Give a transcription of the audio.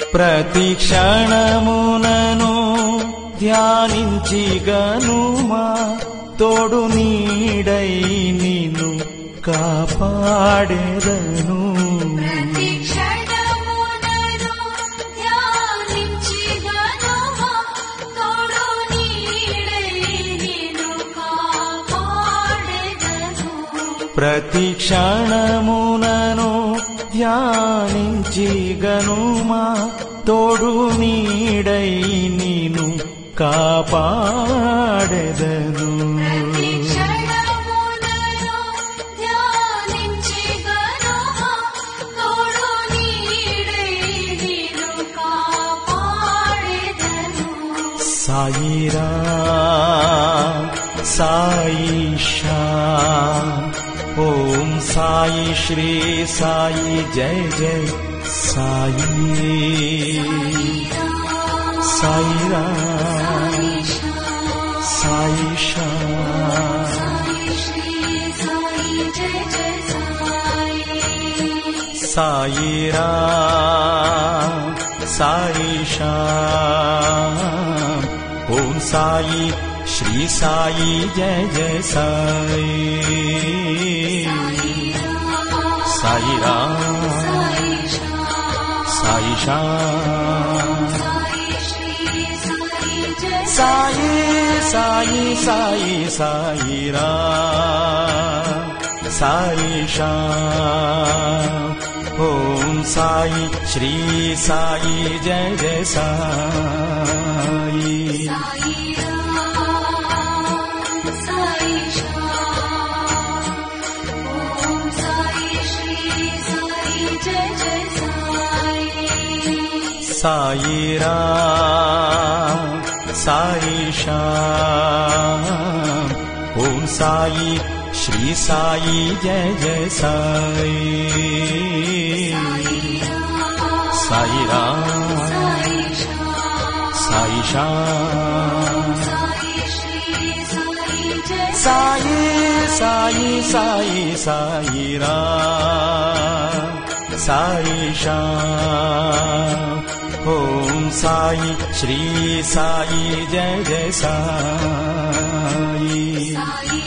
ప్రతి క్షణమునను ధ్యానించి గనుమా తోడు నీడై నిన్ను కాపాడెదను. ప్రతి క్షణమునను ధ్యానించి గనుమా తోడు నీడై నిన్ను కాపాడెదను. ప్రతి క్షణమునను ధ్యానించి గనుమా తోడు నీడై నిన్ను కాపాడెదను. ప్రతి క్షణమునను ధ్యానించి గనుమా తోడు నీడై నిన్ను కాపాడెదను. సాయిరామ్ సాయిషా ఓం సాయి శ్రీ సాయి జయ జయ సాయి. సాయిరామ్ సాయిషా సాయిరామ్ సాయిషా ఓం సాయి శ్రీ సాయి జయ జయ సాయి. సాయిరామ్ సాయిషా సాయి సాయి సాయి సాయిరామ్ సాయిషా ఓం సాయి శ్రీ సాయి జయ జయ సాయి. సాయిరామ్ సాయిషా ఓం సాయి శ్రీ సాయి జయ జయ సాయి. సాయిరామ్ సాయిషా సాయి సాయి సాయి సాయిరామ్ సాయిషా ఓం సాయి శ్రీ సాయి జయ జయ సాయి.